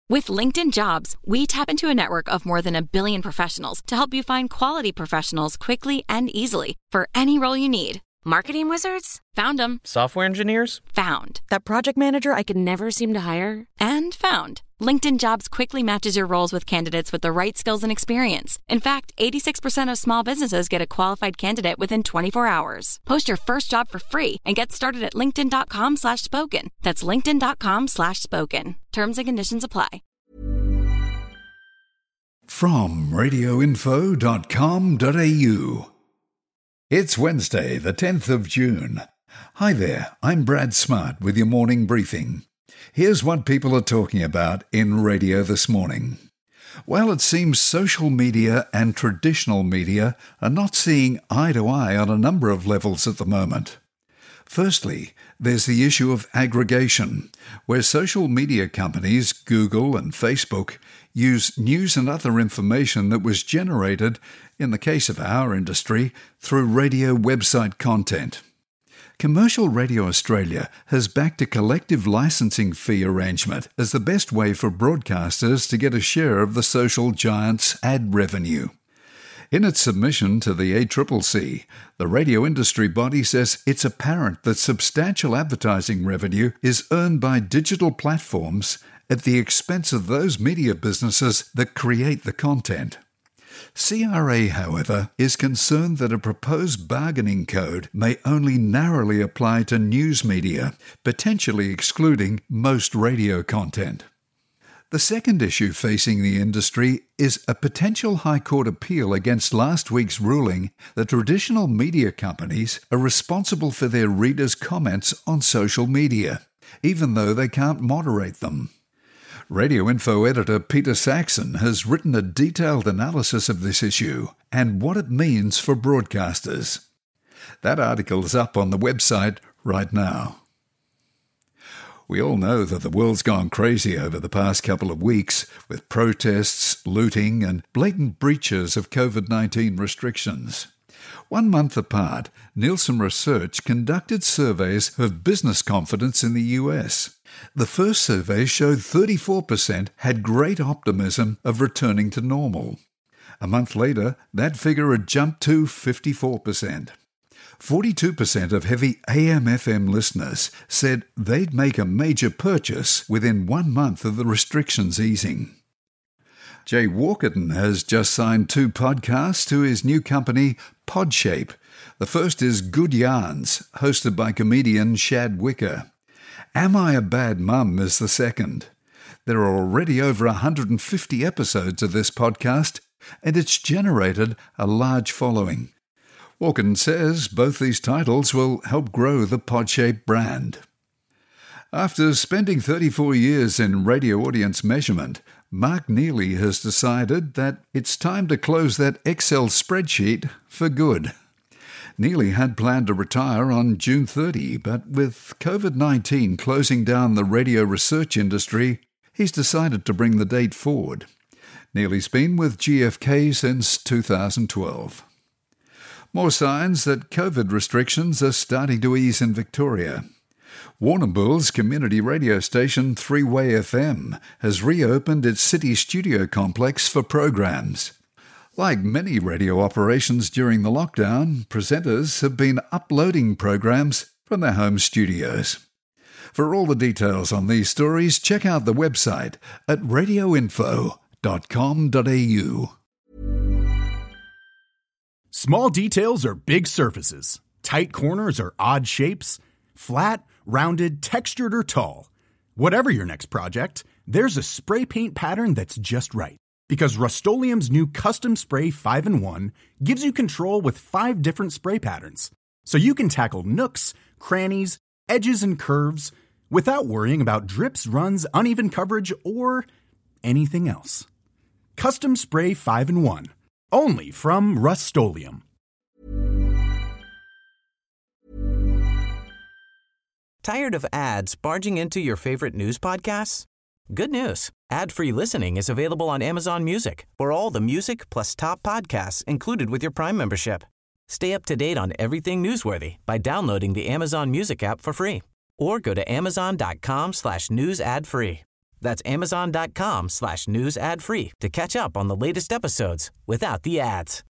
With LinkedIn Jobs, we tap into a network of more than 1 billion professionals to help you find quality professionals quickly and easily for any role you need. Marketing wizards? Found them. Software engineers? Found. That project manager I could never seem to hire? And found. LinkedIn Jobs quickly matches your roles with candidates with the right skills and experience. In fact, 86% of small businesses get a qualified candidate within 24 hours. Post your first job for free and get started at linkedin.com/spoken. That's linkedin.com/spoken. Terms and conditions apply. From radioinfo.com.au. It's Wednesday, the 10th of June. Hi there, I'm Brad Smart with your morning briefing. Here's what people are talking about in radio this morning. Well, it seems social media and traditional media are not seeing eye to eye on a number of levels at the moment. Firstly, there's the issue of aggregation, where social media companies, Google and Facebook, use news and other information that was generated, in the case of our industry, through radio website content. Commercial Radio Australia has backed a collective licensing fee arrangement as the best way for broadcasters to get a share of the social giant's ad revenue. In its submission to the ACCC, the radio industry body says it's apparent that substantial advertising revenue is earned by digital platforms at the expense of those media businesses that create the content. CRA, however, is concerned that a proposed bargaining code may only narrowly apply to news media, potentially excluding most radio content. The second issue facing the industry is a potential High Court appeal against last week's ruling that traditional media companies are responsible for their readers' comments on social media, even though they can't moderate them. Radio Info editor Peter Saxon has written a detailed analysis of this issue and what it means for broadcasters. That article is up on the website right now. We all know that the world's gone crazy over the past couple of weeks with protests, looting, and blatant breaches of COVID-19 restrictions. 1 month apart, Nielsen Research conducted surveys of business confidence in the US. The first survey showed 34% had great optimism of returning to normal. A month later, that figure had jumped to 54%. 42% of heavy AM/FM listeners said they'd make a major purchase within 1 month of the restrictions easing. Jay Walkerton has just signed 2 podcasts to his new company, Podshape. The first is Good Yarns, hosted by comedian Shad Wicker. Am I a Bad Mum is the second. There are already over 150 episodes of this podcast, and it's generated a large following. Walken says both these titles will help grow the Podshape brand. After spending 34 years in radio audience measurement, Mark Neely has decided that it's time to close that Excel spreadsheet for good. Neely had planned to retire on June 30, but with COVID-19 closing down the radio research industry, he's decided to bring the date forward. Neely's been with GFK since 2012. More signs that COVID restrictions are starting to ease in Victoria. Warrnambool's community radio station 3-Way FM has reopened its city studio complex for programs. Like many radio operations during the lockdown, presenters have been uploading programs from their home studios. For all the details on these stories, check out the website at radioinfo.com.au. Small details are big surfaces. Tight corners are odd shapes. Flat, rounded, textured, or tall. Whatever your next project, there's a spray paint pattern that's just right. Because Rust-Oleum's new Custom Spray 5-in-1 gives you control with 5 different spray patterns. So you can tackle nooks, crannies, edges, and curves without worrying about drips, runs, uneven coverage, or anything else. Custom Spray 5-in-1. Only from Rust-Oleum. Tired of ads barging into your favorite news podcasts? Good news. Ad-free listening is available on Amazon Music for all the music plus top podcasts included with your Prime membership. Stay up to date on everything newsworthy by downloading the Amazon Music app for free or go to amazon.com/news ad free. That's amazon.com/news ad free to catch up on the latest episodes without the ads.